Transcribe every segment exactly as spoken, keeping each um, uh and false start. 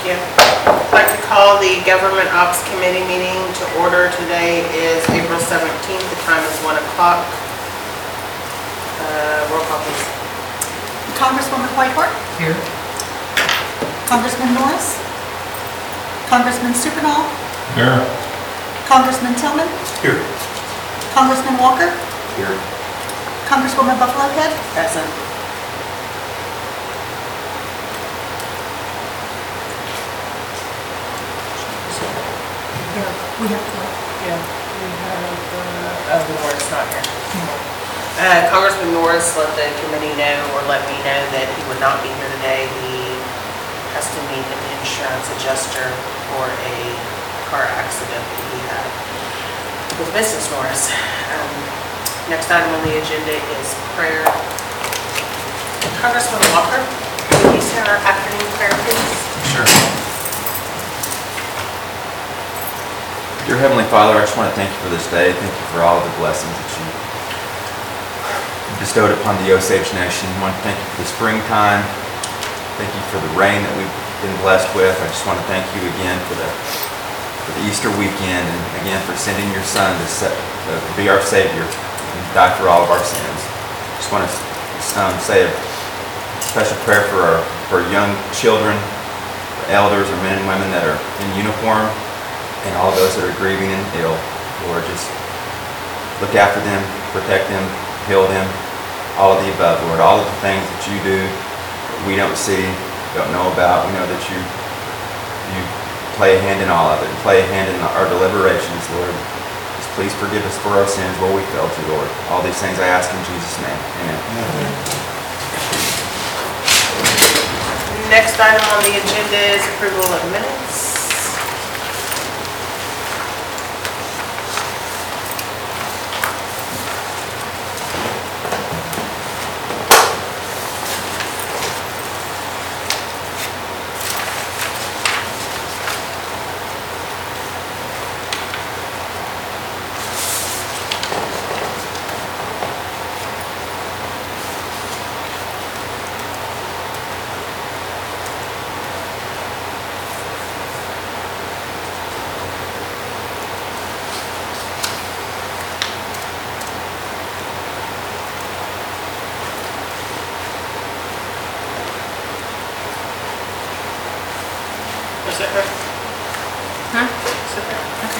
you. I'd like to call the Government Ops Committee meeting to order. Today is April seventeenth. The time is one o'clock. Uh, roll call, please. Congresswoman Whitehorn. Here. Congressman Norris. Congressman Supernall. Here. Congressman Tillman. Here. Congressman Walker. Here. Congresswoman Buffalo Head. Present. We have four. Yeah, we have, uh, oh, Norris not here. Uh, Congressman Norris let the committee know, or let me know, that he would not be here today. He has to meet an insurance adjuster for a car accident that he had with Missus Norris. Um, next item on the agenda is prayer. Congressman Walker, will you say our afternoon prayer, please? Sure. Dear Heavenly Father, I just want to thank you for this day. Thank you for all of the blessings that you bestowed upon the Osage Nation. I want to thank you for the springtime. Thank you for the rain that we've been blessed with. I just want to thank you again for the, for the Easter weekend, and again for sending your Son to, set, to be our Savior and die for all of our sins. I just want to um, say a special prayer for our for young children, for elders, or men and women that are in uniform, and all those that are grieving and ill. Lord, just look after them, protect them, heal them, all of the above, Lord. All of the things that you do that we don't see, don't know about, we know that you you play a hand in all of it, play a hand in our deliberations, Lord. Just please forgive us for our sins where we failed to, Lord. All these things I ask in Jesus' name. Amen. Amen. Next item on the agenda is approval of minutes. Sit there. Huh? Sit there. Okay.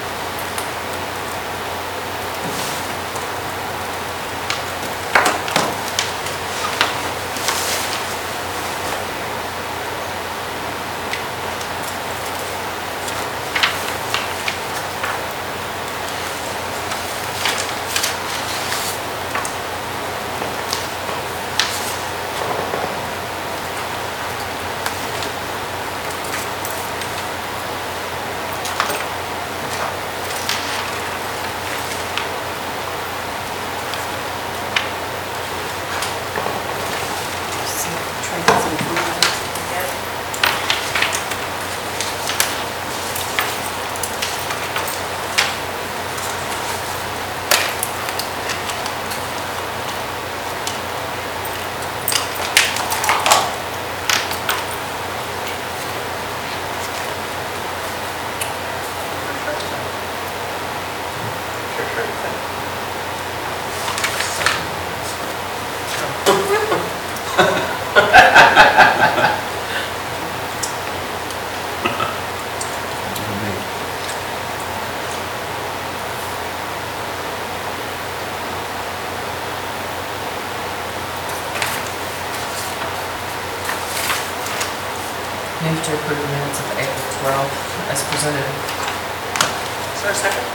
Move to approve the minutes of April twelfth as presented. Is there a second?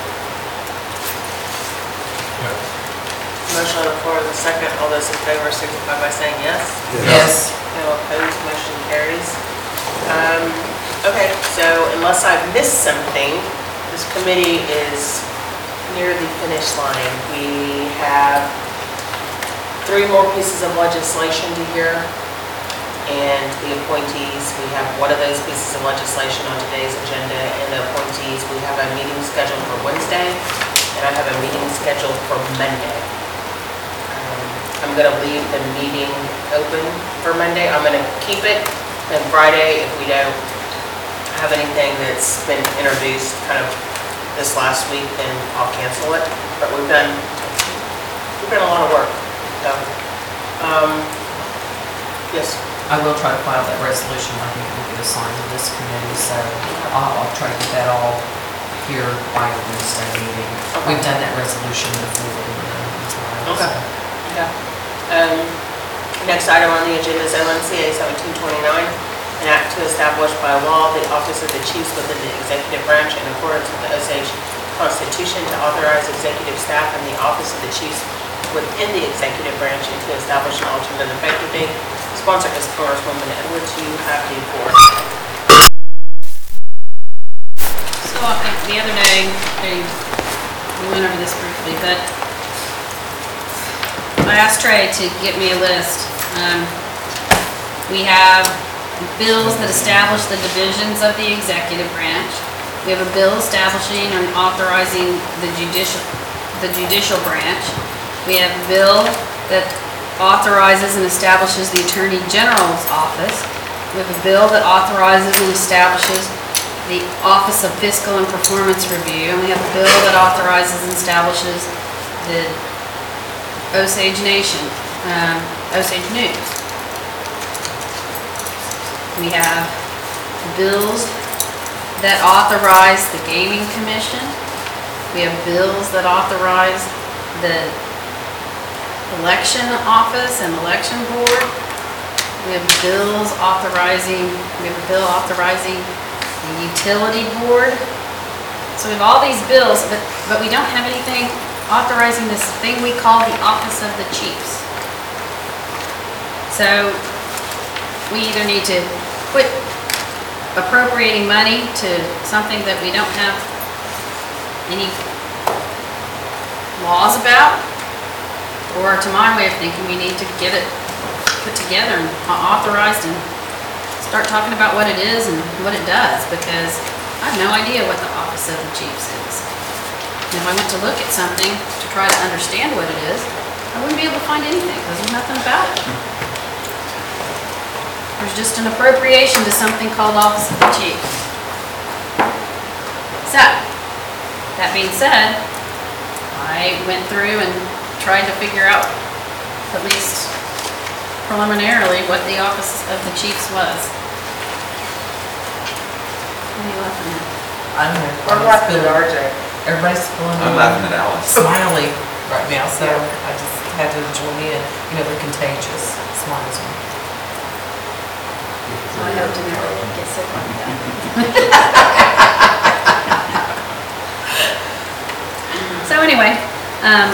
Motion on the floor with a second. All those in favor signify by saying yes. Yes. No opposed, motion carries. Um, okay, so unless I've missed something, this committee is near the finish line. We have three more pieces of legislation to hear, and the appointees, we have one of those pieces of legislation on today's agenda, and the appointees, we have a meeting scheduled for Wednesday, and I have a meeting scheduled for Monday. Um, I'm gonna leave the meeting open for Monday. I'm gonna keep it, and Friday, if we don't have anything that's been introduced kind of this last week, then I'll cancel it. But we've done, we've done a lot of work, so. um, Yes, I will try to file that resolution, I think we'll get assigned to this committee, so I'll, I'll try to get that all here by the Wednesday meeting. We've done that resolution before, you know, as well, Okay. so. yeah. Um, Next item on the agenda is O N C A seventeen twenty-nine, an act to establish by law the office of the chiefs within the executive branch in accordance with the Osage Constitution to authorize executive staff in the office of the chiefs within the executive branch and to establish an alternate effective date. Sponsor is Congresswoman Edwards. You have the floor. So uh, the other day, they- we went over this briefly, but I asked Trey to get me a list. Um, We have bills that establish the divisions of the executive branch. We have a bill establishing and authorizing the judicial, the judicial branch. We have a bill that authorizes and establishes the Attorney General's office. We have a bill that authorizes and establishes the Office of Fiscal and Performance Review. And we have a bill that authorizes and establishes the Osage Nation, um, Osage News. We have bills that authorize the Gaming Commission. We have bills that authorize the election office and election board. We have bills authorizing, we have a bill authorizing the utility board. So we have all these bills, but, but we don't have anything authorizing this thing we call the office of the chiefs. So we either need to quit appropriating money to something that we don't have any laws about, or to my way of thinking, we need to get it put together and authorized and start talking about what it is and what it does, because I have no idea what the office of the chiefs is. And if I went to look at something to try to understand what it is, I wouldn't be able to find anything because there's nothing about it. There's just an appropriation to something called Office of the Chiefs. So, that being said, I went through and tried to figure out, at least preliminarily, what the Office of the Chiefs was. What are you laughing at? I don't know. We're laughing at R J. Everybody's feeling I'm laughing at Alice. smiley right now, so I just had to join in. You know, they're contagious. Smiles are. I hope to never get sick like that. So anyway, um,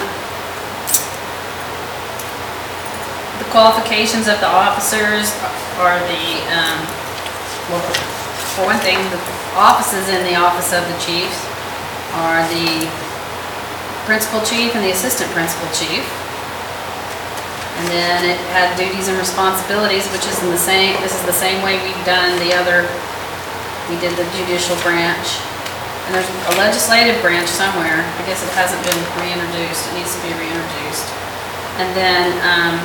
the qualifications of the officers are the, um, well, for one thing, the offices in the office of the chiefs are the principal chief and the assistant principal chief. And then it had duties and responsibilities, which is in the same, this is the same way we've done the other, we did the judicial branch. And there's a legislative branch somewhere. I guess it hasn't been reintroduced. It needs to be reintroduced. And then, um,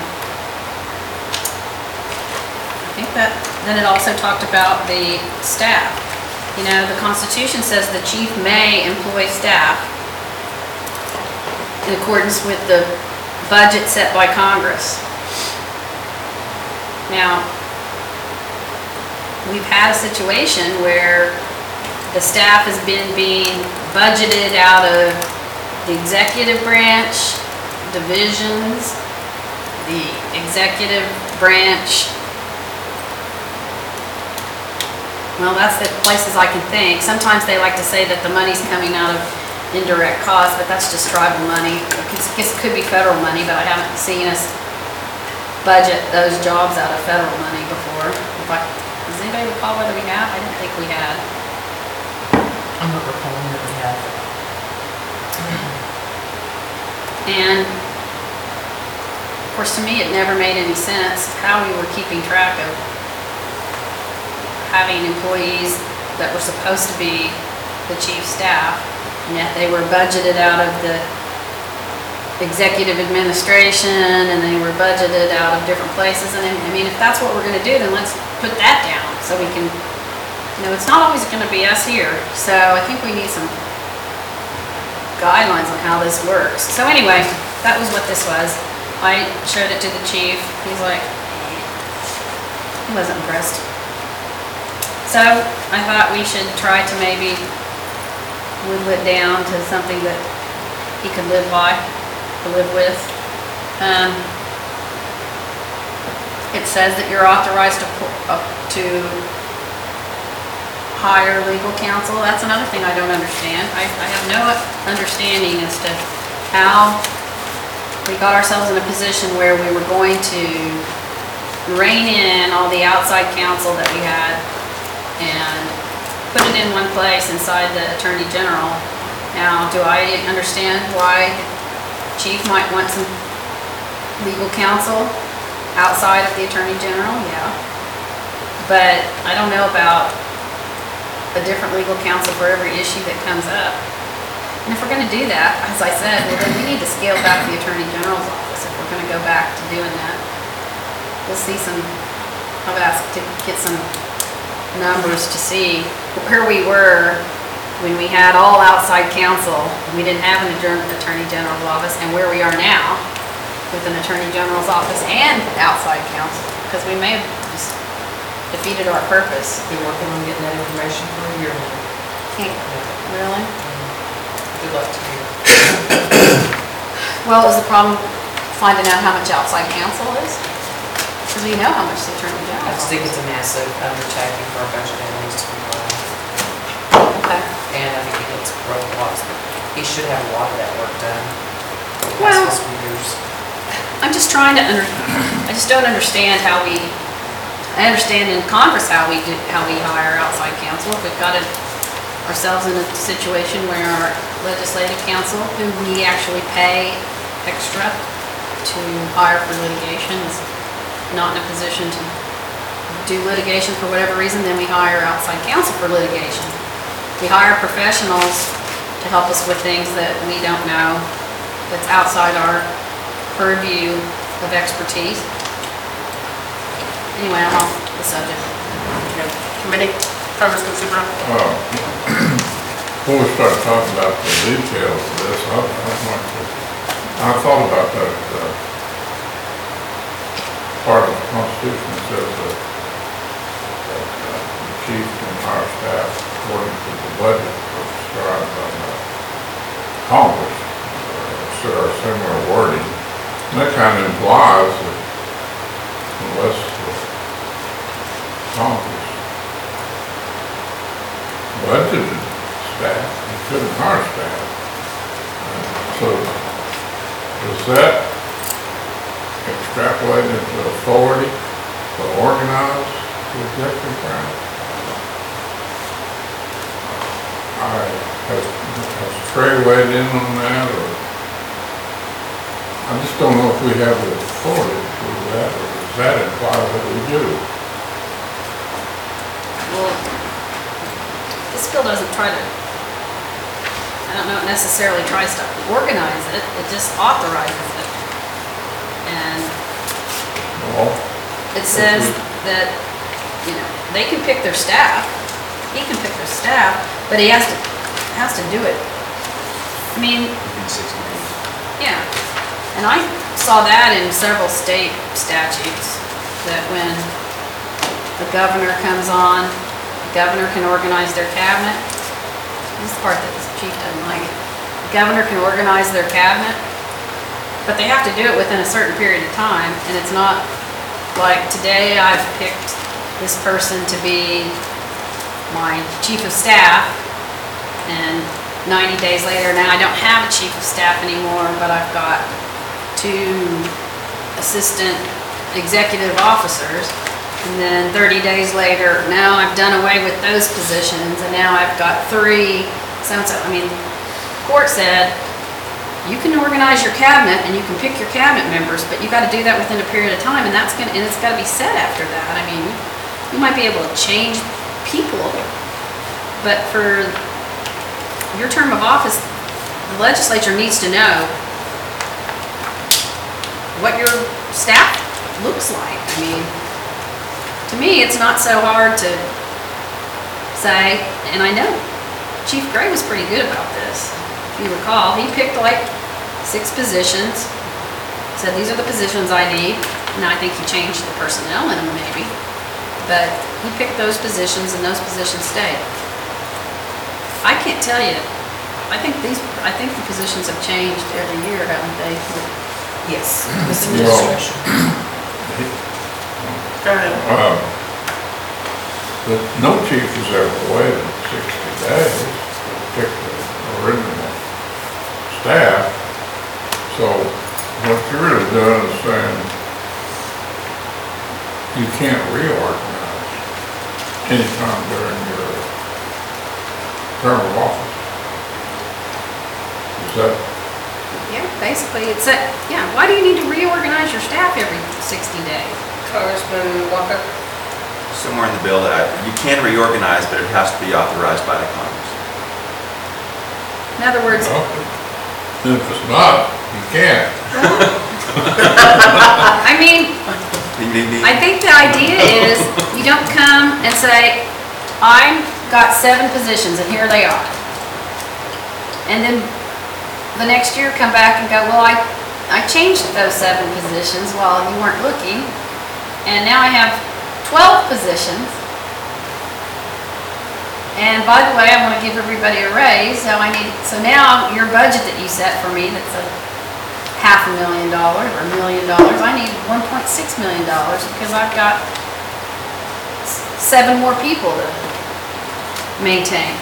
I think that, then it also talked about the staff. You know, the Constitution says the chief may employ staff in accordance with the budget set by Congress. Now, we've had a situation where the staff has been being budgeted out of the executive branch, divisions, the executive branch. Well, that's the places I can think. Sometimes they like to say that the money's coming out of indirect costs, but that's just tribal money. I guess it could be federal money, but I haven't seen us budget those jobs out of federal money before. If I, does anybody recall whether we have? I didn't think we had. I'm not recalling that we have. And of course, to me, it never made any sense how we were keeping track of having employees that were supposed to be the chief staff, and yet they were budgeted out of the executive administration, and they were budgeted out of different places. And I mean, if that's what we're gonna do, then let's put that down so we can you know, it's not always gonna be us here, so I think we need some guidelines on how this works. So anyway, that was what this was. I showed it to the chief, he's like, he wasn't impressed. So I thought we should try to maybe whittle it down to something that he could live by, to live with. Um, It says that you're authorized to, po- up to hire legal counsel. That's another thing I don't understand. I, I have no understanding as to how we got ourselves in a position where we were going to rein in all the outside counsel that we had and put it in one place inside the Attorney General. Now, do I understand why Chief might want some legal counsel outside of the Attorney General? Yeah. But I don't know about a different legal counsel for every issue that comes up. And if we're gonna do that, as I said, well then we need to scale back the Attorney General's office if we're gonna go back to doing that. We'll see some, I've asked to get some numbers to see where we were when we had all outside counsel. We didn't have an adjourned Attorney General's office, and where we are now with an Attorney General's office and outside counsel, because we may have just defeated our purpose. Been working on getting that information for a year now. Can't, really? Good luck to you. Well, is the problem finding out how much outside counsel is? Because we know how much the Attorney I General. just think it's a massive undertaking for our budget that needs to be done. Okay. And I think he gets broke lots, but he should have a lot of that work done. for the Well- past fiscal years. I'm just trying to under, I just don't understand how we, I understand in Congress how we do, how we hire outside counsel. If we've got it ourselves in a situation where our legislative counsel, who we actually pay extra to hire for litigation, is not in a position to do litigation for whatever reason, then we hire outside counsel for litigation. We hire professionals to help us with things that we don't know, that's outside our purview of expertise. Anyway, I'm off the subject. Okay. Committee, Congressman Subro? Uh, Before we start talking about the details of this, I, I'd like to, I thought about that, uh, part of the Constitution that says that, that uh, the chief can hire staff according to the budget prescribed by the Congress, or or similar wording. And that kind of implies that unless the Congress budgeted staff, you couldn't hire staff. Uh, So, does that extrapolate into authority to organize the executive branch? I, has, has Trey weighed in on that, or? I just don't know if we have the authority to do that, or does that imply that we do? Well, this bill doesn't try to, I don't know, it necessarily tries to organize it, it just authorizes it. And Well, it says that, you know, they can pick their staff, he can pick their staff, but he has to, has to do it. I mean, Within sixty days. yeah, and I saw that in several state statutes, that when the governor comes on, the governor can organize their cabinet. This is the part that the chief doesn't like. The governor can organize their cabinet, but they have to do it within a certain period of time, and it's not like, today I've picked this person to be my chief of staff, and ninety days later, now I don't have a chief of staff anymore, but I've got two assistant executive officers, and then thirty days later, now I've done away with those positions, and now I've got three, so-and-so. I mean, court said, you can organize your cabinet and you can pick your cabinet members, but you gotta do that within a period of time, and that's gonna, and it's gotta be set after that. I mean, you might be able to change people, but for your term of office, the legislature needs to know what your staff looks like. I mean, to me, it's not so hard to say, and I know Chief Gray was pretty good about this. If you recall, he picked like six positions, said these are the positions I need. Now I think he changed the personnel in them maybe, but he picked those positions and those positions stayed. I can't tell you. I think these, I think the positions have changed every year, haven't they? Yes, this Well- administration. Go ahead. Um, But no chief has ever waited sixty days to pick the original staff. So what you're really doing is saying you can't reorganize anytime during your term of office. Is that, Yeah, basically, it's a, yeah, why do you need to reorganize your staff every sixty days? Congressman Walker? Somewhere in the bill that I, you can reorganize, but it has to be authorized by the Congress. In other words, well, if it's not, you can't. I mean, Ding, ding, ding. I think the idea is you don't come and say, I've got seven positions and here they are. And then the next year come back and go, well, I, I changed those seven positions while you weren't looking. And now I have twelve positions. And by the way, I want to give everybody a raise, so I need, so now your budget that you set for me, that's a half a million dollars or a million dollars, I need one point six million dollars because I've got s- seven more people to maintain.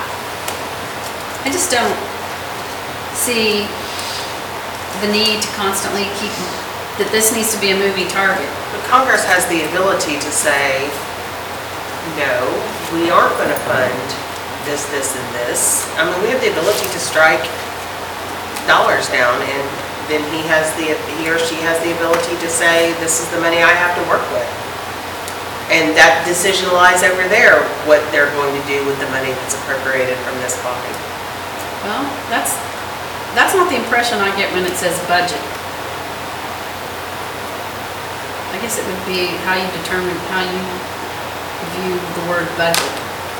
I just don't see the need to constantly keep, that this needs to be a moving target. But Congress has the ability to say, no, we aren't going to fund this, this, and this. I mean, we have the ability to strike dollars down, and then he has the, he or she has the ability to say, this is the money I have to work with. And that decision lies over there, what they're going to do with the money that's appropriated from this body. Well, that's, that's not the impression I get when it says budget. I guess it would be how you determine, how you view the word budget.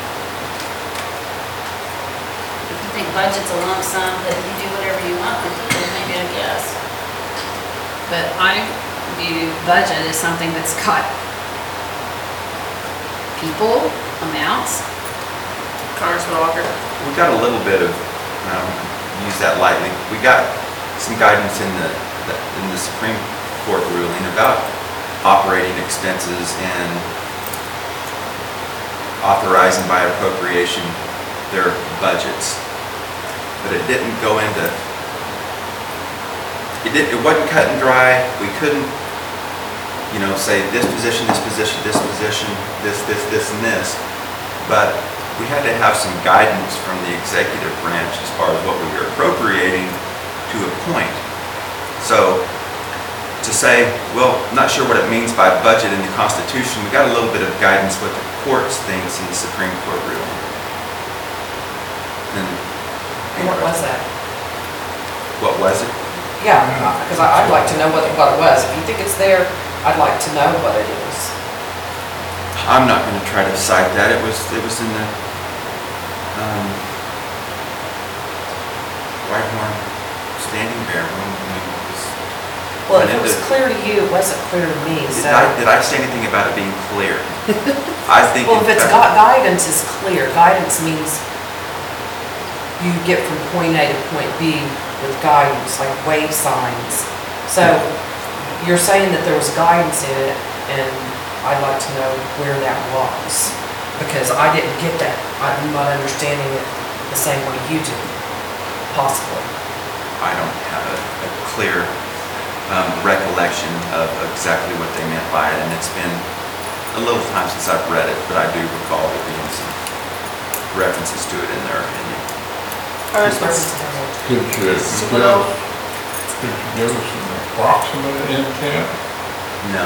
If you think budget's a lump sum that you do whatever you want with it, then maybe I guess. But I view budget as something that's got people, amounts. Congressman Walker? We got a little bit of, um, use that lightly, we got some guidance in the, the- in the Supreme Court ruling about operating expenses and authorizing by appropriation their budgets. But it didn't go into, it didn't, it wasn't cut and dry. We couldn't, you know, say this position, this position, this position, this, this, this, and this. But we had to have some guidance from the executive branch as far as what we were appropriating to a point. So to say, well, not sure what it means by budget in the Constitution, we got a little bit of guidance what the courts thinks in the Supreme Court ruling. And And what was that? what was it? Yeah, because I'd like to know what it, what it was. If you think it's there, I'd like to know what it is. I'm not going to try to cite that. It was, it was in the um, Whitehorn Standing Bear room. when it was- Well, if when it was did- clear to you, it wasn't clear to me, Did so. I, did I say anything about it being clear? I think. Well, if in it's fact- got, guidance is clear. Guidance means you get from point A to point B with guidance, like wave signs. So you're saying that there was guidance in it, and I'd like to know where that was, because I didn't get that. I'm not understanding it the same way you do, possibly. I don't have a, a clear um, recollection of exactly what they meant by it, and it's been a little time since I've read it, but I do recall there being some references to it in their opinion. Congressman Could you give us, Swell. could you give us an approximate intent? No.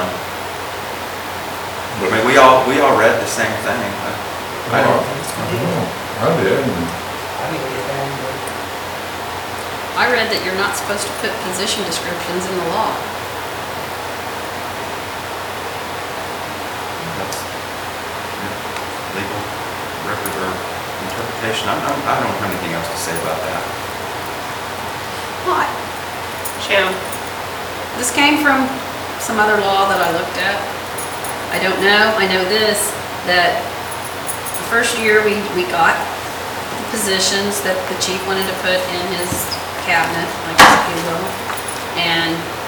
I mean, we all, we all read the same thing. I- I don't, I did, and I didn't get down to it. I read that you're not supposed to put position descriptions in the law. that's legal representation. interpretation. I don't, I don't have anything else to say about that. Well, I- Shannon? this came from some other law that I looked at. I don't know, I know this, that the first year we, we got the positions that the chief wanted to put in his cabinet, like if you will. And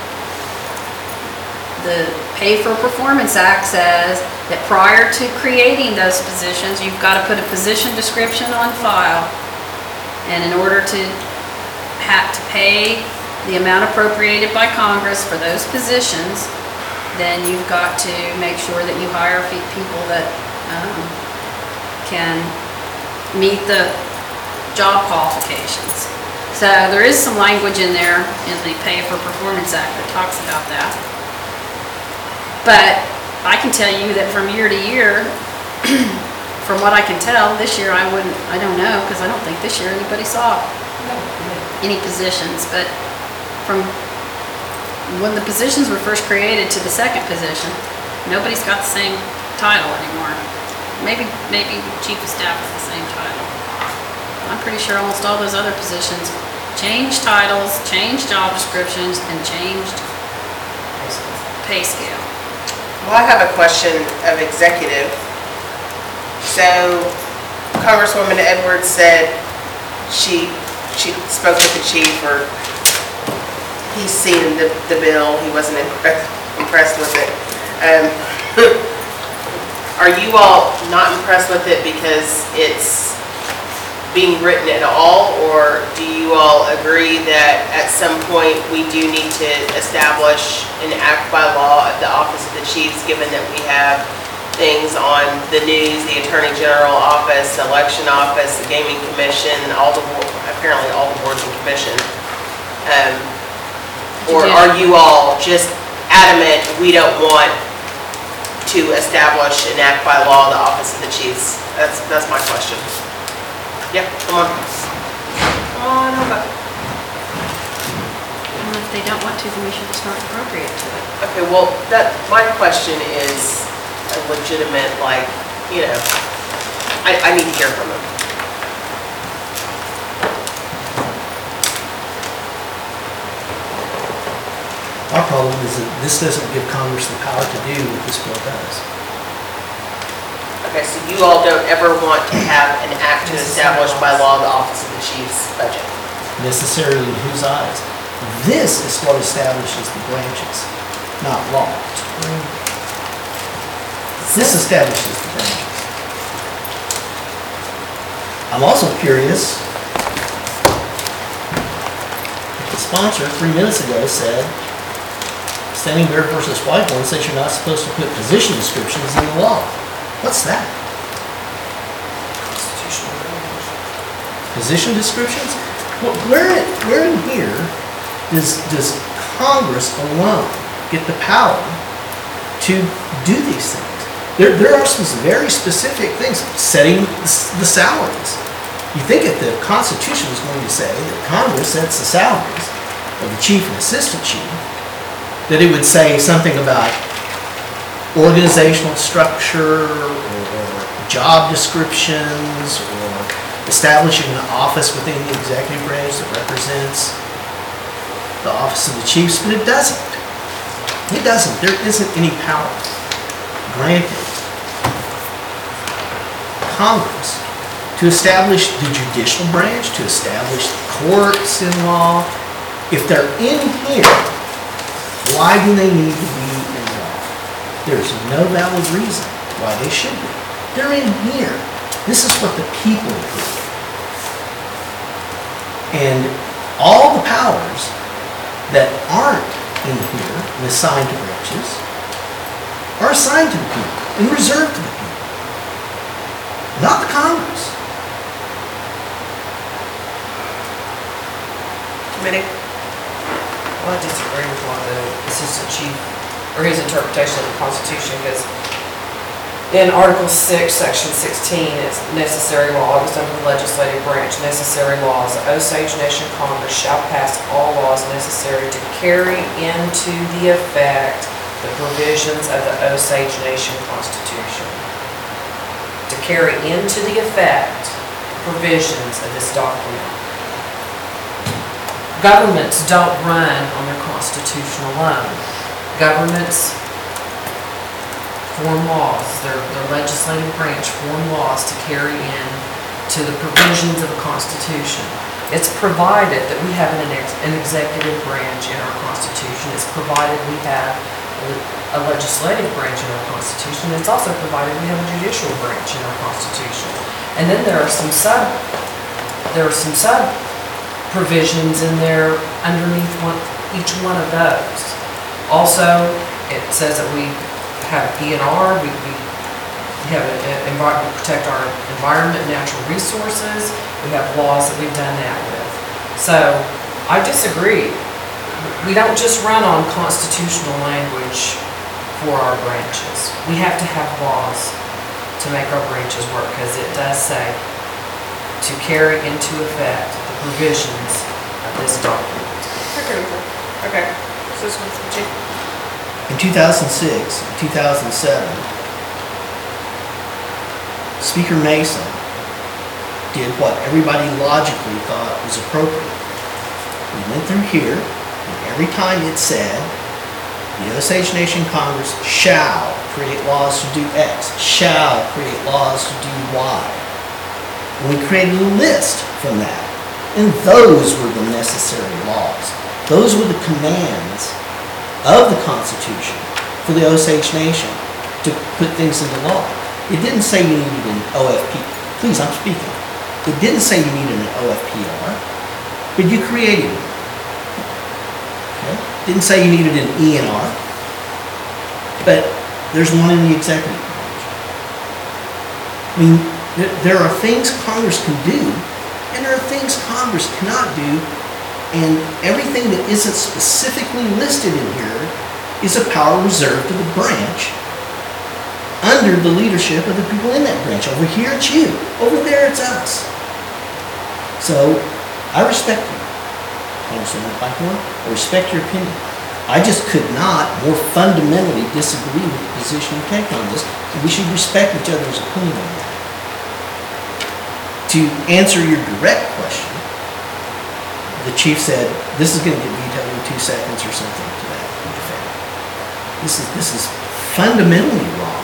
the Pay for Performance Act says that prior to creating those positions, you've got to put a position description on file. And in order to have to pay the amount appropriated by Congress for those positions, then you've got to make sure that you hire pe- people that um, can meet the job qualifications. So there is some language in there in the Pay for Performance Act that talks about that. But I can tell you that from year to year, from what I can tell, this year I wouldn't, I don't know, because I don't think this year anybody saw any positions, but from when the positions were first created to the second position, nobody's got the same title anymore. Maybe, maybe chief of staff is the same title. I'm pretty sure almost all those other positions changed titles, changed job descriptions, and changed pay scale. Well, I have a question of executive. So Congresswoman Edwards said she, she spoke with the chief, or he's seen the, the bill, he wasn't impressed, impressed with it. Um, are you all not impressed with it because it's being written at all, or do you all agree that at some point we do need to establish an act by law of the Office of the Chiefs, given that we have things on the news, the Attorney General Office, the Election Office, the Gaming Commission, all the, apparently all the boards and commissions? Um, or are you all just adamant we don't want to establish an act by law of the Office of the Chiefs? That's, that's my question. Yeah, come on. Come on over. And if they don't want to, then we should just not appropriate to it. Okay, well, that, my question is a legitimate, like, you know, I, I need to hear from him. Our problem is that this doesn't give Congress the power to do what this bill does. Okay, so you all don't ever want to have an act to establish by law the Office of the Chief's budget? Necessarily in whose eyes? This is what establishes the branches, not law. This establishes the branches. I'm also curious, the sponsor three minutes ago said, Standing Bear versus Whitehorn says you're not supposed to put position descriptions in the law. What's that? Position descriptions? Well, where, where in here does, does Congress alone get the power to do these things? There, there are some very specific things, setting the salaries. You think if the Constitution was going to say that Congress sets the salaries of the chief and assistant chief, that it would say something about organizational structure or job descriptions or establishing an office within the executive branch that represents the office of the chiefs, but it doesn't. It doesn't. There isn't any power granted Congress to establish the judicial branch, to establish the courts in law. If they're in here, why do they need to be in law? There's no valid reason why they should be. They're in here. This is what the people approve. And all the powers that aren't in here and assigned to branches are assigned to the people and reserved to the people, not the Congress. Committee? Well, I disagree with what the assistant chief, or his interpretation of the Constitution, because in Article six, Section sixteen, it's necessary law, it was under the legislative branch, necessary laws. The Osage Nation Congress shall pass all laws necessary to carry into the effect the provisions of the Osage Nation Constitution. To carry into the effect provisions of this document. Governments don't run on their Constitution alone. Governments form laws, their, their legislative branch form laws to carry in to the provisions of the Constitution. It's provided that we have an, ex, an executive branch in our Constitution. It's provided we have a legislative branch in our Constitution. It's also provided we have a judicial branch in our Constitution. And then there are some sub, there are some sub provisions in there underneath one, each one of those. Also, it says that we have E and R, we, we have an environment, protect our environment, natural resources. We have laws that we've done that with. So I disagree. We don't just run on constitutional language for our branches. We have to have laws to make our branches work, because it does say to carry into effect the provisions of this document. Okay, so this one's the chief. In two thousand six, two thousand seven, Speaker Mason did what everybody logically thought was appropriate. We went through here, and every time it said, the Osage Nation Congress shall create laws to do X, shall create laws to do Y. And we created a list from that, and those were the necessary laws. Those were the commands of the Constitution for the Osage Nation to put things into law. It didn't say you needed an O F P. Please, I'm speaking. It didn't say you needed an O F P R, but you created it. Okay? Didn't say you needed an E and R, but there's one in the executive branch. I mean, there, there are things Congress can do, and there are things Congress cannot do, and everything that isn't specifically listed in here is a power reserved to the branch under the leadership of the people in that branch. Over here it's you, over there it's us. So I respect you, Congressman Blackhorn. I respect your opinion. I just could not more fundamentally disagree with the position you take on this, and we should respect each other's opinion on that. To answer your direct question, the chief said, this is going to get vetoed in two seconds or something to that effect. This is, this is fundamentally wrong.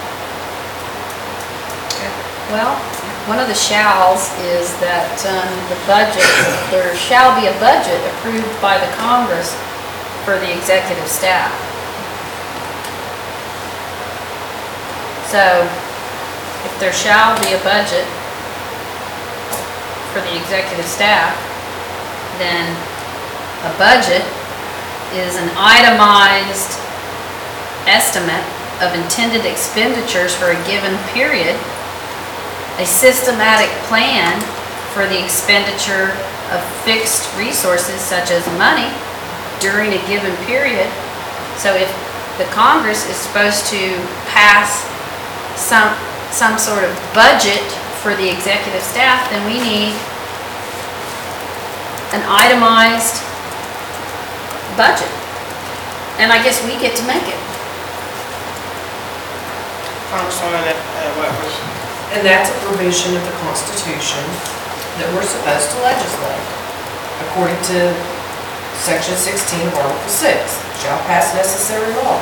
Well, one of the shalls is that um, the budget, there shall be a budget approved by the Congress for the executive staff. So, if there shall be a budget for the executive staff, then a budget is an itemized estimate of intended expenditures for a given period, a systematic plan for the expenditure of fixed resources such as money during a given period. So if the Congress is supposed to pass some, some sort of budget for the executive staff, then we need an itemized budget. And I guess we get to make it. Congresswoman, uh, what was? And that's a provision of the Constitution that we're supposed to legislate. According to Section sixteen of Article six, shall pass necessary laws.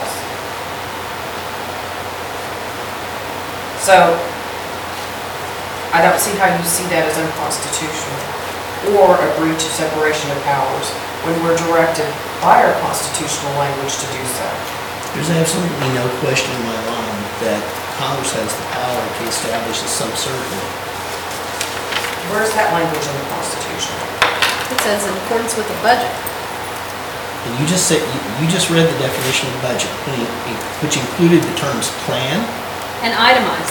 So, I don't see how you see that as unconstitutional or a breach of separation of powers when we're directed by our constitutional language to do so. There's absolutely no question in my mind that Congress has the power to establish a subservient. Where's that language in the Constitution? It says in accordance with the budget. And you just said, you, you just read the definition of budget, which included the terms plan, And itemized.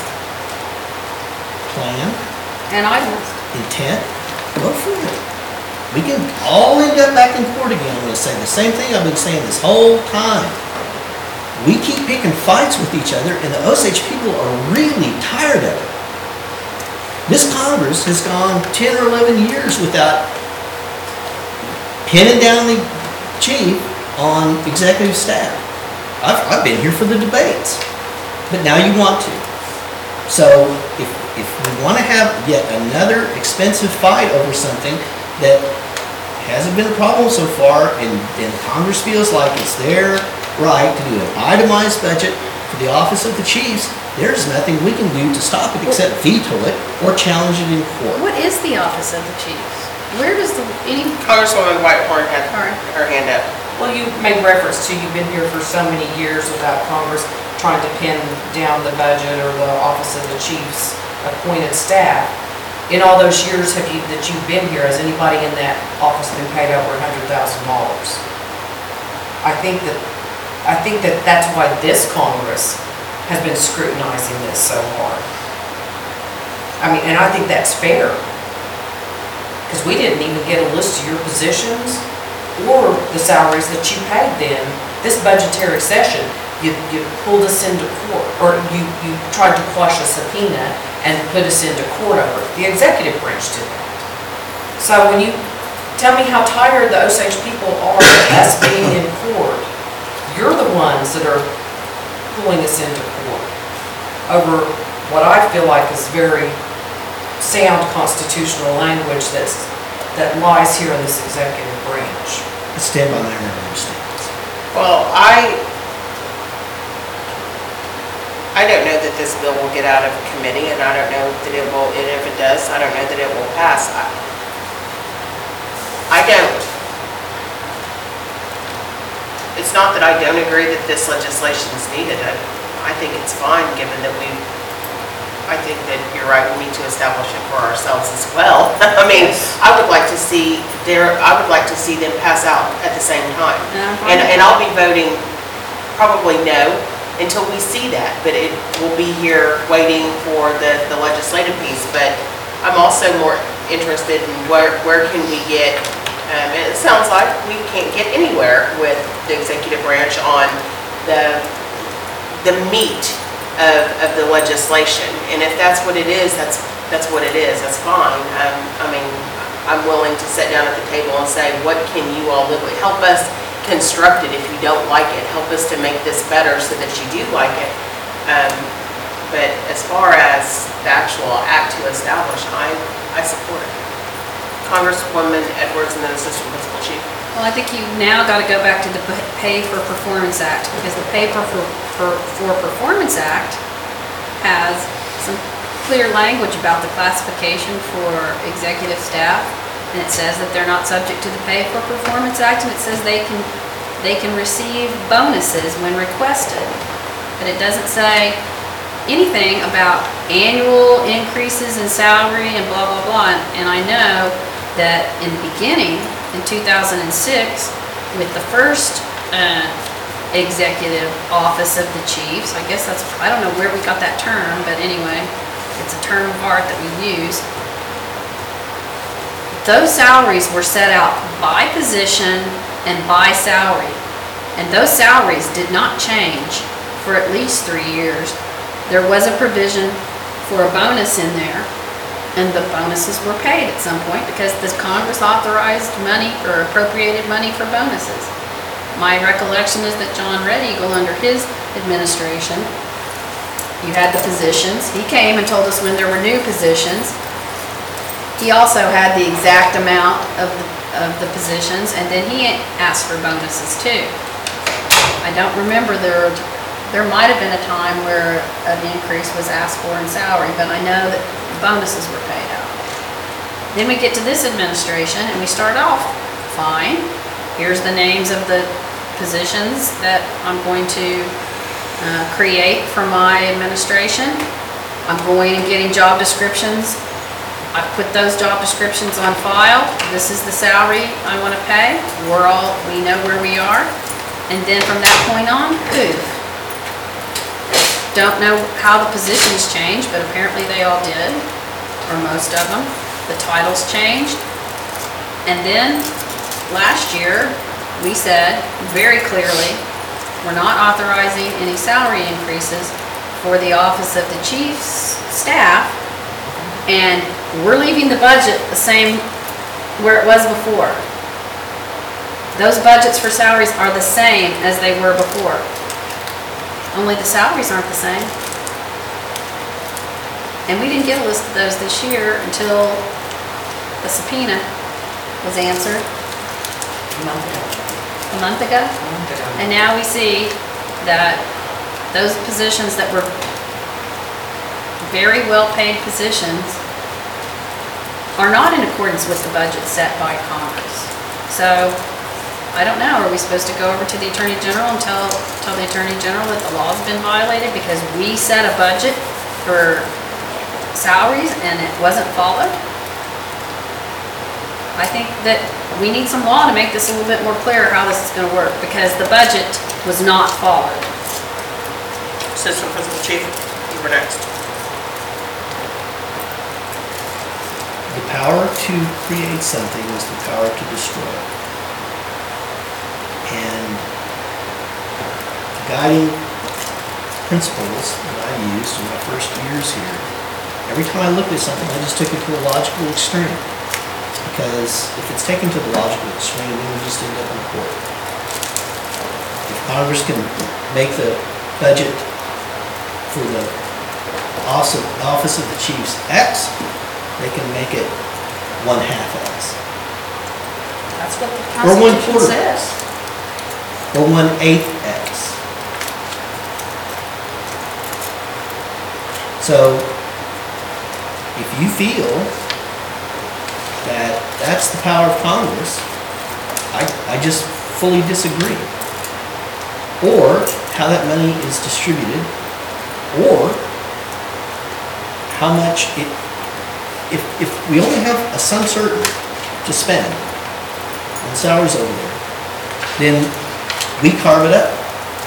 plan, And itemized. intent. Go for it. We can all end up back in court again. I'm going to say the same thing I've been saying this whole time. We keep picking fights with each other, and the Osage people are really tired of it. This Congress has gone ten or eleven years without pinning down the chief on executive staff. I've, I've been here for the debates, but now you want to. So if, if we want to have yet another expensive fight over something that hasn't been a problem so far, and, and Congress feels like it's their right to do an itemized budget for the office of the chiefs, there's nothing we can do to stop it except veto it or challenge it in court. What is the office of the chiefs? Where does the, any, Congresswoman Whitehorn had Sorry. her hand up. Well, you made reference to, you've been here for so many years without Congress trying to pin down the budget or the office of the chief's appointed staff. In all those years have you, that you've been here, has anybody in that office been paid over a hundred thousand dollars? I think that, I think that that's why this Congress has been scrutinizing this so hard. I mean, and I think that's fair. Because we didn't even get a list of your positions or the salaries that you paid then. This budgetary session, you, you pulled us into court, or you, you tried to quash a subpoena and put us into court over it. The executive branch did that. So when you tell me how tired the Osage people are of us being in court, you're the ones that are pulling us into court over what I feel like is very sound constitutional language that's, that lies here in this executive branch. I stand by my earlier statements. Well, I, I don't know that this bill will get out of committee, and I don't know that it will, and if it does, I don't know that it will pass. I, I don't. It's not that I don't agree that this legislation is needed. I, I think it's fine, given that we, I think that you're right, we need to establish it for ourselves as well. I mean, I would like to see their, I would like to see them pass out at the same time. And, and I'll be voting probably no until we see that, but it will be here waiting for the, the legislative piece. But I'm also more interested in where, where can we get, um, it sounds like we can't get anywhere with the executive branch on the, the meat Of, of the legislation, and if that's what it is, that's that's what it is. That's fine. Um, I mean, I'm willing to sit down at the table and say, what can you all live with? Help us construct it if you don't like it. Help us to make this better so that you do like it. Um, but as far as the actual act to establish, I I support it. Congresswoman Edwards and then Assistant Principal Chief. well, I think you now got to go back to the Pay for Performance Act, because the Pay for, for, for Performance Act has some clear language about the classification for executive staff, and it says that they're not subject to the Pay for Performance Act, and it says they can, they can receive bonuses when requested. But it doesn't say anything about annual increases in salary and blah, blah, blah. And I know that in the beginning, in two thousand six, with the first uh, executive office of the chiefs, I guess that's, I don't know where we got that term, but anyway, it's a term of art that we use. Those salaries were set out by position and by salary. And those salaries did not change for at least three years. There was a provision for a bonus in there, and the bonuses were paid at some point because the Congress authorized money or appropriated money for bonuses. My recollection is that John Red Eagle, under his administration, you had the positions. He came and told us when there were new positions. He also had the exact amount of the, of the positions, and then he asked for bonuses too. I don't remember there, there might have been a time where an increase was asked for in salary, but I know that bonuses were paid out. Then we get to this administration and we start off fine. Here's the names of the positions that I'm going to uh, create for my administration. I'm going and getting job descriptions. I put those job descriptions on file. This is the salary I want to pay. We're all, we know where we are. And then from that point on, poof. Don't know how the positions changed, but apparently they all did, or most of them. The titles changed. And then last year, we said very clearly, we're not authorizing any salary increases for the office of the chief's staff, and we're leaving the budget the same where it was before. Those budgets for salaries are the same as they were before. Only the salaries aren't the same. And we didn't get a list of those this year until the subpoena was answered A month ago. a month ago. A month ago. And now we see that those positions that were very well-paid positions are not in accordance with the budget set by Congress. So, I don't know, are we supposed to go over to the Attorney General and tell, tell the Attorney General that the law's been violated because we set a budget for salaries and it wasn't followed? I think that we need some law to make this a little bit more clear how this is gonna work, because the budget was not followed. Assistant Principal Chief, you were next. The power to create something is the power to destroy. And the guiding principles that I used in my first years here, every time I looked at something, I just took it to a logical extreme. Because if it's taken to the logical extreme, then we just end up in court. If Congress can make the budget for the office of, office of the chiefs X, they can make it one half X. That's what the Or one Constitution quarter. says. Or one eighth X. So, if you feel that that's the power of Congress, I, I just fully disagree. Or how that money is distributed, or how much it, if, if we only have a sum certain to spend on salaries over there, then we carve it up.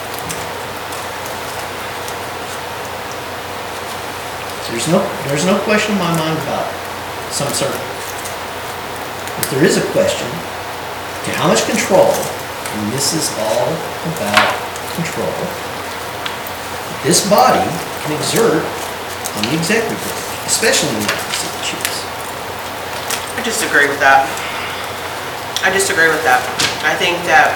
There's no, there's no question in my mind about sum certain. But there is a question to how much control, and this is all about control, this body can exert on the executive branch, especially in the office of the chiefs. I disagree with that. I disagree with that. I think that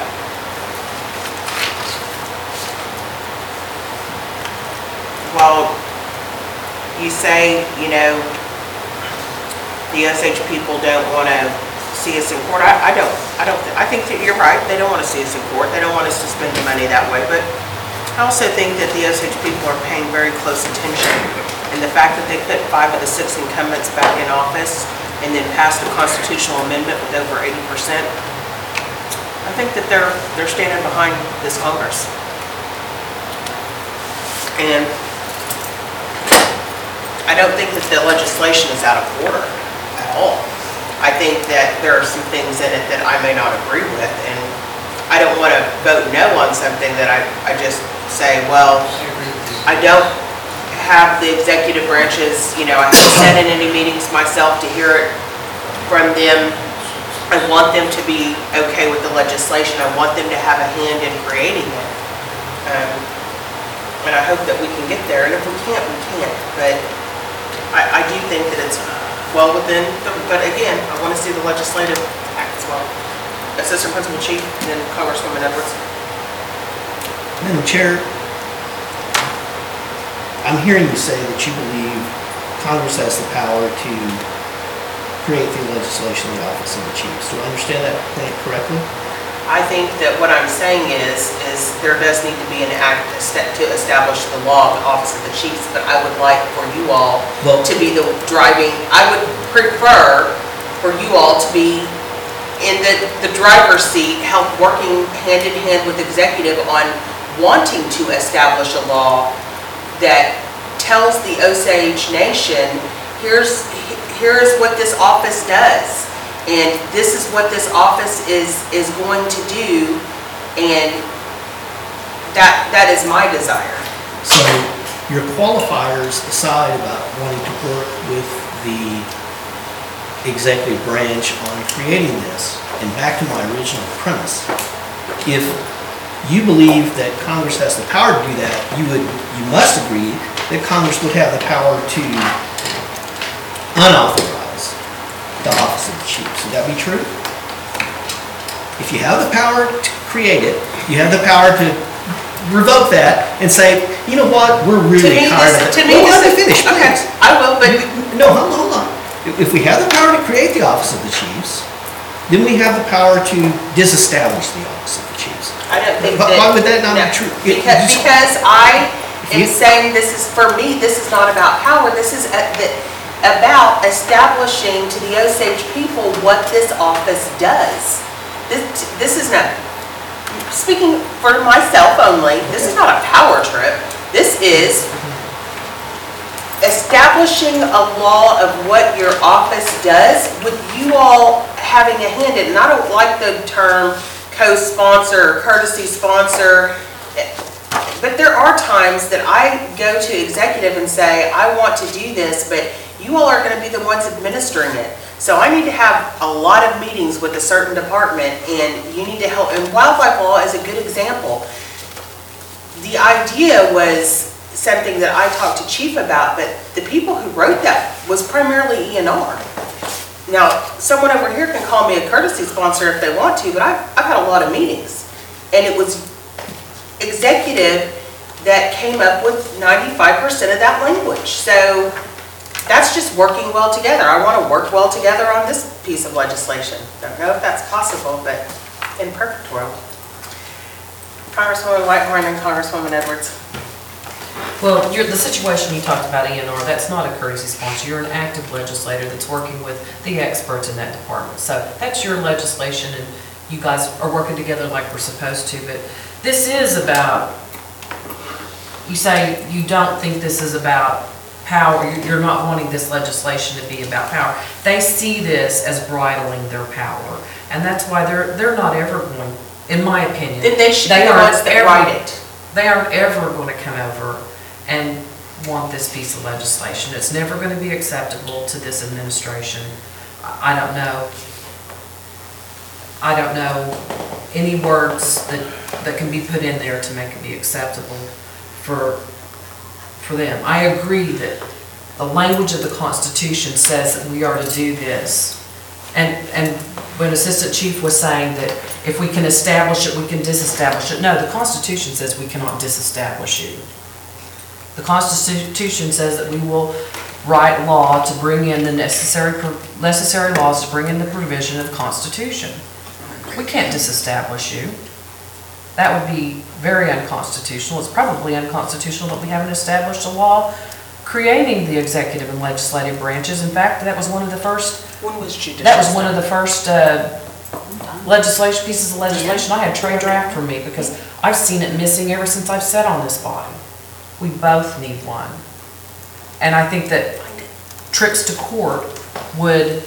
while you say, you know, the O S H people don't want to see us in court, I, I don't, I don't, I think that you're right, they don't want to see us in court, they don't want us to spend the money that way, but I also think that the O S H people are paying very close attention, and the fact that they put five of the six incumbents back in office and then passed a constitutional amendment with over eighty percent, I think that they're, they're standing behind this Congress. And I don't think that the legislation is out of order at all. I think that there are some things in it that I may not agree with, and I don't want to vote no on something that I, I just say, well, I don't have the executive branches, you know, I haven't sat in any meetings myself to hear it from them. I want them to be okay with the legislation. I want them to have a hand in creating it. Um, and I hope that we can get there, and if we can't, we can't. But I, I do think that it's well within, the, but again, I want to see the legislative act as well. Assistant Principal Chief, and then Congresswoman Edwards. Madam Chair, I'm hearing you say that you believe Congress has the power to create through legislation the office of the chiefs. Do I understand that point correctly? I think that what I'm saying is, is there does need to be an act to establish the law of the office of the chiefs, but I would like for you all Well- to be the driving, I would prefer for you all to be in the, the driver's seat, help working hand in hand with executive on wanting to establish a law that tells the Osage Nation, here's, here's what this office does. And this is what this office is, is going to do, and that, that is my desire. So your qualifiers aside about wanting to work with the executive branch on creating this, and back to my original premise, if you believe that Congress has the power to do that, you would, you must agree that Congress would have the power to unauthorize the office of the chiefs. Would that be true? If you have the power to create it, you have the power to revoke that and say, you know what, we're To really me, tired this, of it. to me, Well, this let me is, finish, okay, please. I will, but no, hold on, hold on. If- If we have the power to create the office of the chiefs, then we have the power to disestablish the office of the chiefs. I don't think Why- that. why would that not be no, true? It- Because, you- because I am you- saying this is, for me, this is not about power, this is a- the- about establishing to the Osage people what this office does. This, this is not, speaking for myself only, this is not a power trip. This is establishing a law of what your office does with you all having a hand in it. And I don't like the term co-sponsor or courtesy sponsor, but there are times that I go to executive and say, I want to do this, but you all are going to be the ones administering it. So I need to have a lot of meetings with a certain department, and you need to help. And wildlife law is a good example. The idea was something that I talked to Chief about, but the people who wrote that was primarily E and R. Now, someone over here can call me a courtesy sponsor if they want to, but I've, I've had a lot of meetings. And it was executive that came up with ninety-five percent of that language. So that's just working well together. I want to work well together on this piece of legislation. Don't know if that's possible, but in perfect world. Congresswoman Whitehorn and Congresswoman Edwards. Well, you're, the situation you talked about, E and R, that's not a courtesy sponsor. You're an active legislator that's working with the experts in that department. So that's your legislation, and you guys are working together like we're supposed to. But this is about, you say you don't think this is about power. You're- You're not wanting this legislation to be about power. They see this as bridling their power. And that's why they're, they're not ever going, in my opinion. Then they should be the aren't ones that ever- write it. They aren't ever going to come over and want this piece of legislation. It's never going to be acceptable to this administration. I I don't know. I don't know any words that, that can be put in there to make it be acceptable for, for them. I agree that the language of the Constitution says that we are to do this. And, and when Assistant Chief was saying that if we can establish it, we can disestablish it. No, the Constitution says we cannot disestablish you. The Constitution says that we will write law to bring in the necessary, necessary laws to bring in the provision of the Constitution. We can't disestablish you. That would be very unconstitutional. It's probably unconstitutional that we haven't established a law creating the executive and legislative branches. In fact, that was one of the first When was judicial? That was one of the first uh, legislation, pieces of legislation I had trade draft for me, because I've seen it missing ever since I've sat on this body. We both need one. And I think that trips to court would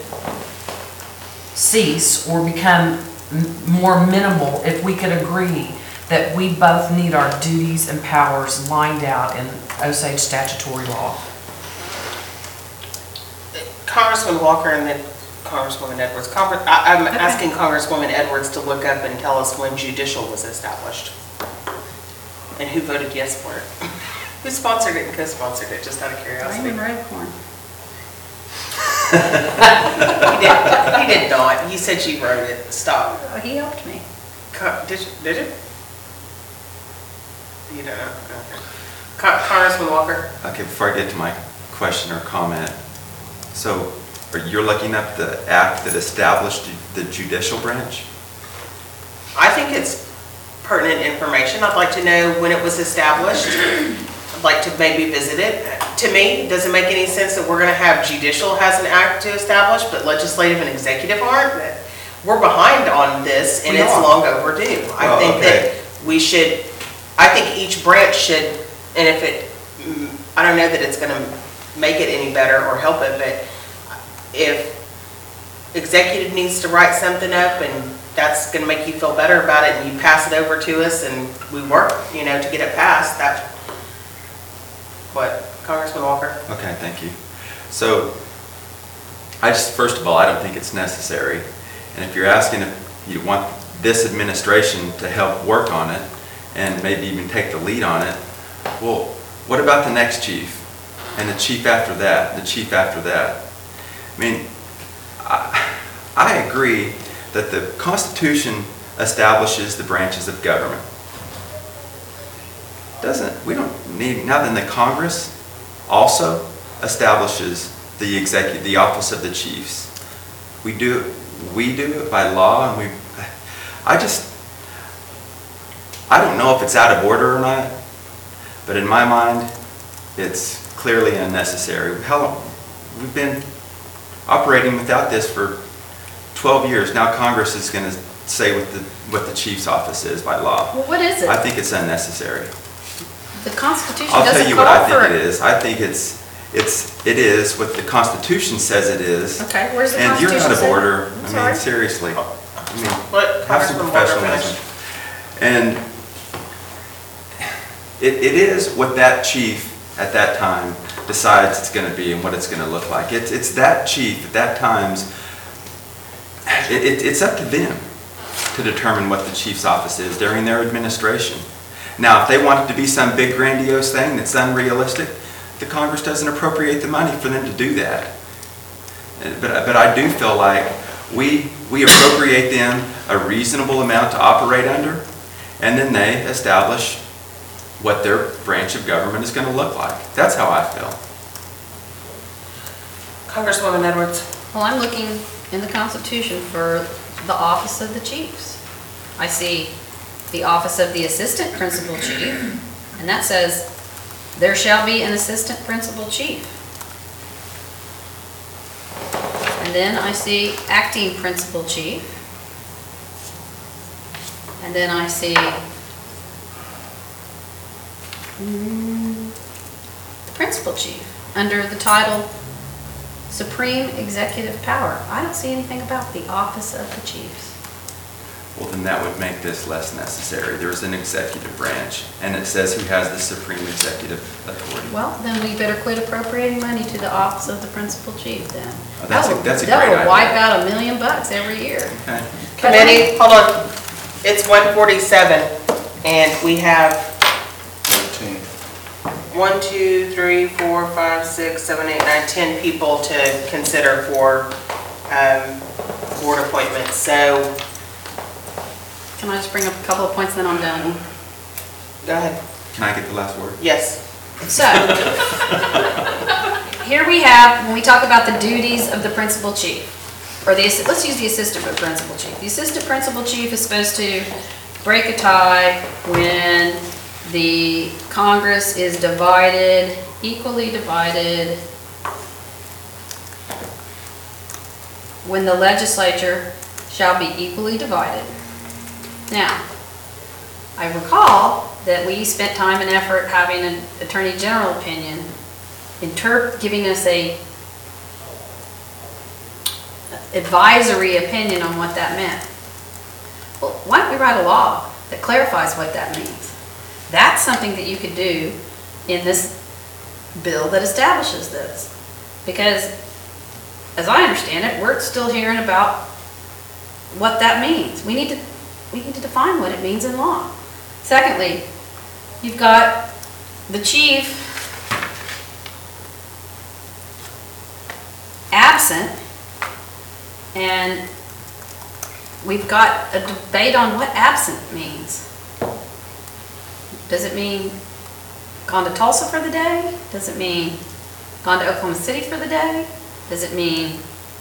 cease or become m- more minimal if we could agree that we both need our duties and powers lined out in Osage statutory law. Congressman Walker and then Congresswoman Edwards. Congress, I, I'm asking Congresswoman Edwards to look up and tell us when judicial was established and who voted yes for it. Who sponsored it and co-sponsored it, just out of curiosity. Raymond Redcorn. He did, he did not. You said you wrote it. Stop. Oh, he helped me. Co- Did you, did you? You don't know? Okay. Con- Congressman Walker? Okay, before I get to my question or comment, so are you looking up the act that established the judicial branch? I think it's pertinent information. I'd like to know when it was established. I'd like to maybe visit it. To me, it doesn't make any sense that we're going to have judicial has an act to establish, but legislative and executive aren't. We're behind on this, and We it's are. long overdue. I Well, think okay. that we should, I think each branch should, and if it, mm, I don't know that it's going to make it any better or help it, but if executive needs to write something up and that's going to make you feel better about it and you pass it over to us and we work, you know, to get it passed, that's what, Congressman Walker? Okay, thank you. So, I just, first of all, I don't think it's necessary. And if you're asking if you want this administration to help work on it and maybe even take the lead on it, well, what about the next chief? And the chief after that, the chief after that? I mean, I, I agree that the Constitution establishes the branches of government. Doesn't, we don't need, now then the Congress also establishes the executive, the office of the chiefs. We do, we do it by law, and we, I just, I don't know if it's out of order or not, but in my mind, it's clearly unnecessary. Hell, we've been operating without this for twelve years. Now Congress is going to say what the, what the chief's office is by law. Well, what is it? I think it's unnecessary. The Constitution I'll tell doesn't you what I call think for it is. I think it's, it's, it is what the Constitution says it is. Okay, where's the And you're Constitution out of say? order. I'm I sorry. mean, seriously. I mean, What, have some Congressman Walker, professionalism. And it, it is what that chief at that time decides it's going to be and what it's going to look like. It's, it's that chief at that time's, it, it, it's up to them to determine what the chief's office is during their administration. Now, if they want it to be some big grandiose thing that's unrealistic, the Congress doesn't appropriate the money for them to do that. But, but I do feel like we, we appropriate them a reasonable amount to operate under, and then they establish what their branch of government is going to look like. That's how I feel. Congresswoman Edwards. Well, I'm looking in the Constitution for the office of the chiefs. I see the office of the assistant principal chief, and that says, there shall be an assistant principal chief. And then I see acting principal chief. And then I see mm, principal chief under the title Supreme Executive Power. I don't see anything about the office of the chiefs. Well, then that would make this less necessary. There's an executive branch, and it says who has the supreme executive authority. Well, then we better quit appropriating money to the office of the principal chief then. Oh, that's a- That will- that's a That great will idea. wipe out a million bucks every year. Okay. Committee, hold on. It's one forty-seven, and we have one, two, three, four, five, six, seven, eight, nine, ten people to consider for um, board appointments. So, Can I just bring up a couple of points, then I'm done? go ahead. Can I get the last word? Yes. So, here we have, when we talk about the duties of the principal chief, or the, assi- let's use the assistant principal chief. The assistant principal chief is supposed to break a tie when the Congress is divided, equally divided, when the legislature shall be equally divided. Now, I recall that we spent time and effort having an Attorney General opinion, interp, giving us a advisory opinion on what that meant. Well, why don't we write a law that clarifies what that means? That's something that you could do in this bill that establishes this. Because, as I understand it, we're still hearing about what that means. We need to, we need to define what it means in law. Secondly, you've got the chief absent, and we've got a debate on what absent means. Does it mean gone to Tulsa for the day? Does it mean gone to Oklahoma City for the day? Does it mean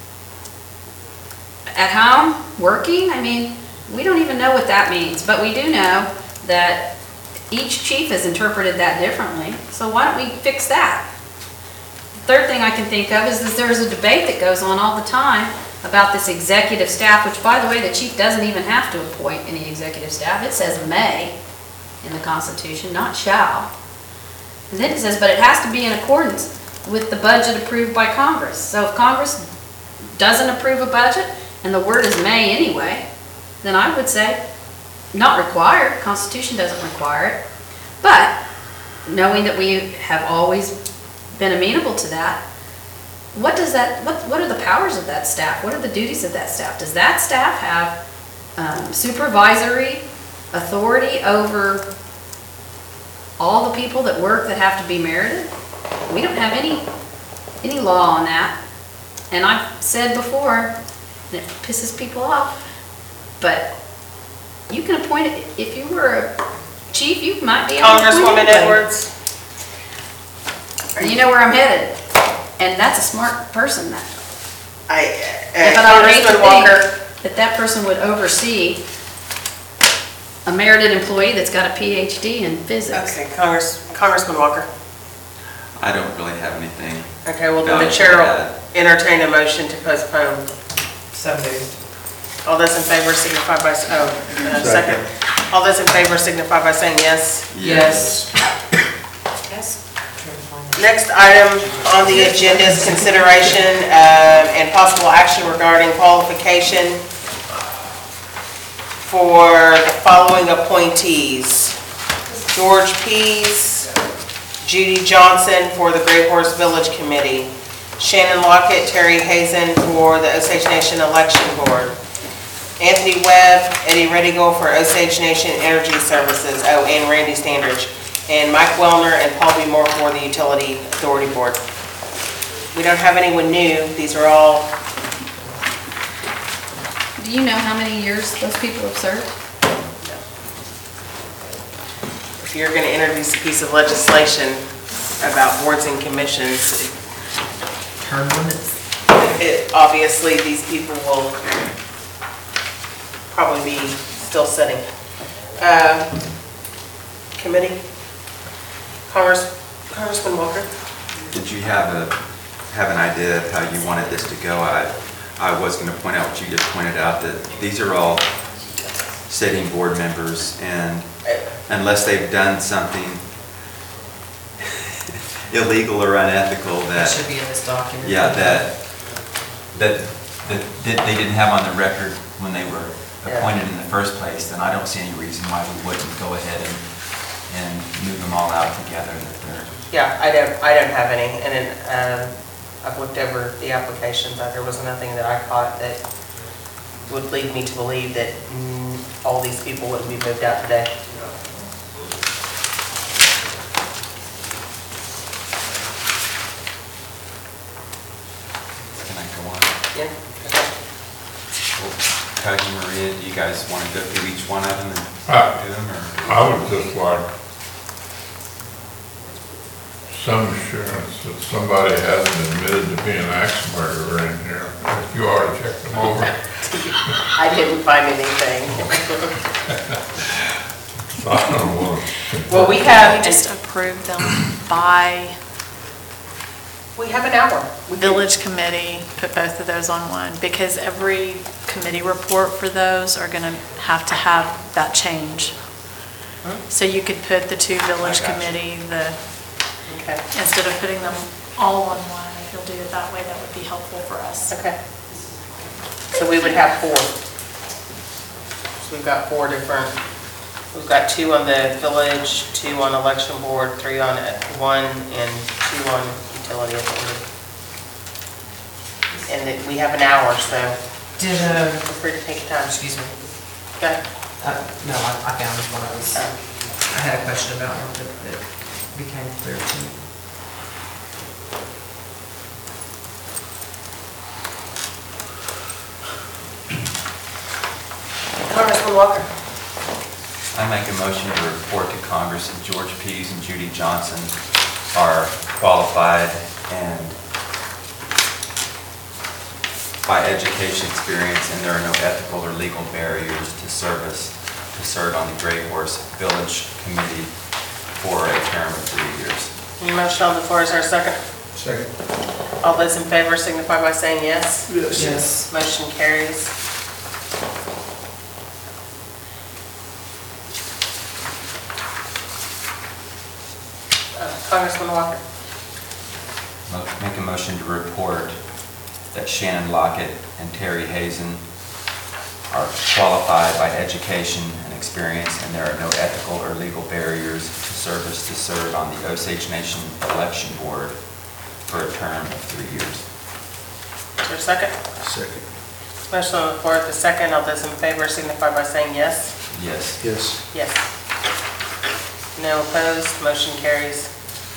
at home, working? I mean, we don't even know what that means, but we do know that each chief has interpreted that differently. So why don't we fix that? The third thing I can think of is that there's a debate that goes on all the time about this executive staff, which, by the way, the chief doesn't even have to appoint any executive staff. It says may in the Constitution, not shall. And then it says, but it has to be in accordance with the budget approved by Congress. So if Congress doesn't approve a budget, and the word is may anyway, then I would say not required. Constitution doesn't require it. But knowing that we have always been amenable to that, what does that, what, what are the powers of that staff? What are the duties of that staff? Does that staff have um, supervisory authority over all the people that work that have to be merited? We don't have any, any law on that. And I've said before, and it pisses people off, but you can appoint it, if you were a chief, you might be able to appoint Congresswoman anybody. Edwards. You know where I'm headed. And that's a smart person, that, I, If uh, I were to Congressman Walker, think that that person would oversee a merited employee that's got a P H D in physics. okay, Congress, Congressman Walker. I don't really have anything. Okay, well, then the Valid chair to will add. entertain a motion to postpone. So moved. All those in favor signify by, s- oh, uh, second. All those in favor signify by saying yes. Yes. Next item on the agenda is consideration uh, and possible action regarding qualification for the following appointees. George Pease, Judy Johnson for the Great Horse Village Committee, Shannon Lockett, Terry Hazen for the Osage Nation Election Board, Anthony Webb, Eddie Redigal for Osage Nation Energy Services, oh, and Randy Standridge, and Mike Wellner and Paul B. Moore for the Utility Authority Board. We don't have anyone new. These are all, Do you know how many years those people have served? if you're going to introduce a piece of legislation about boards and commissions, Term limits. it, obviously, these people will probably be still sitting. Uh, Committee? Congress, Congressman Walker? Did you have a, have an idea of how you wanted this to go? I, I was going to point out what you just pointed out, that these are all sitting board members, and unless they've done something illegal or unethical That that, should be in this document. yeah, that, that, that that they didn't have on the record when they were Yeah. appointed in the first place, then I don't see any reason why we wouldn't go ahead and, and move them all out together. That they're, Yeah, I don't, I don't have any, and then, um, I've looked over the applications, but there was nothing that I caught that would lead me to believe that mm, all these people wouldn't be moved out today. can I go on? Yeah? Well, Tug and Maria, do you guys want to go through each one of them and Uh, do them, or? I would just like some assurance that somebody hasn't admitted to being an axe murderer in here. If you already checked them over. I didn't find anything. I don't want to. Well, we We have, just approve them by we have an hour. We can- village committee, put both of those on one, because every committee report for those are gonna have to have that change. So you could put the two village I got you. committee, the, Okay, instead of putting them all on one, if you'll do it that way, that would be helpful for us. okay. So we would have four. So we've got four different, we've got two on the village, two on election board, three on uh, one, and two on utility authority. And that we have an hour, so Did, uh, feel free to take your time. excuse me, Okay. uh, no, I, I found what I was, Um, I had a question about it that, that became clear to me. Congressman Walker? I make a motion to report to Congress that George Pease and Judy Johnson are qualified and by education experience, and there are no ethical or legal barriers to service, to serve on the Gray Horse Village Committee for a term of three years. Any motion on the floor, is there a second? Second. All those in favor signify by saying yes. Yes. Motion carries. Uh, Congressman Walker? Mo- Make a motion to report that Shannon Lockett and Terry Hazen are qualified by education and experience, and there are no ethical or legal barriers to service to serve on the Osage Nation Election Board for a term of three years. Is there a second? Second. Motion on the floor at the second. All those in favor signify by saying yes. Yes. Yes. Yes. No opposed, motion carries.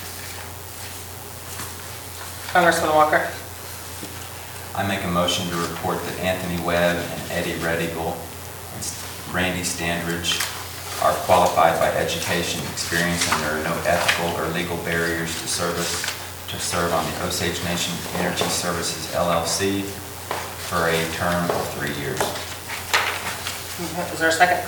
Congressman Walker? I make a motion to report that Anthony Webb and Eddie Redigal and Randy Standridge are qualified by education, experience, and there are no ethical or legal barriers to service to serve on the Osage Nation Energy Services L L C for a term of three years. Okay, is there a second?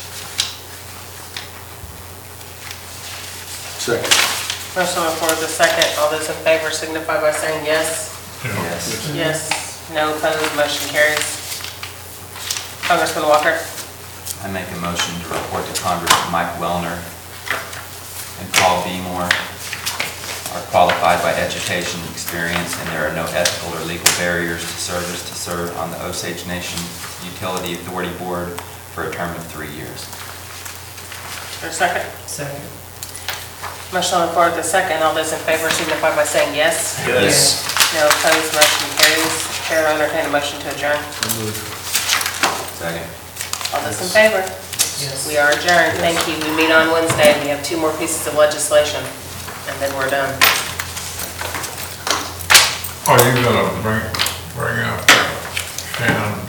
Second. Motion on the floor is a second. All those in favor signify by saying yes. Yes. Yes. No opposed, motion carries. Congressman Walker? I make a motion to report to Congressman Mike Wellner and Paul Beemore are qualified by education and experience, and there are no ethical or legal barriers to service to serve on the Osage Nation Utility Authority Board for a term of three years. Is there a second? Second. Motion on the floor is a second. All those in favor signify by saying yes. Yes. No opposed, motion carries. Chair will entertain a motion to adjourn. Second. All those in favor? Yes. We are adjourned. Thank you. We meet on Wednesday. We have two more pieces of legislation, and then we're done. Are you gonna bring, bring up uh, Shannon